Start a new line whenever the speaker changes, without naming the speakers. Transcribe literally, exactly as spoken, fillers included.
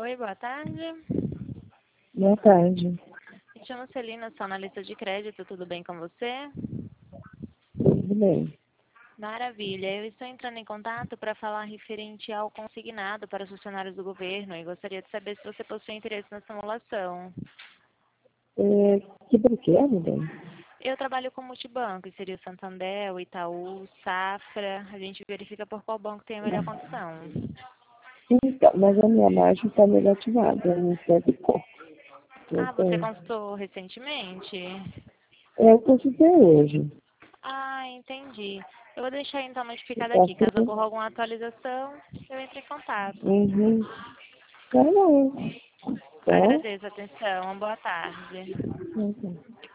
Oi, boa tarde.
Boa tarde.
Me chamo Celina, sou analista de crédito, tudo bem com você?
Tudo bem.
Maravilha, eu estou entrando em contato para falar referente ao consignado para os funcionários do governo e gostaria de saber se você possui interesse na simulação.
É, que banco é, meu bem?
Eu trabalho com multibanco, e seria o Santander, o Itaú, Safra, a gente verifica por qual banco tem a melhor condição.
Então, mas a minha margem está negativada, não serve pouco. Eu
Ah, você
tenho.
consultou recentemente?
É, eu consultei hoje.
Ah, entendi. Eu vou deixar então notificado
Está
aqui. Caso
tudo.
ocorra alguma atualização, eu entro em contato.
Uhum. Tá bom. Tá?
Agradeço a atenção. Boa tarde.
Uhum.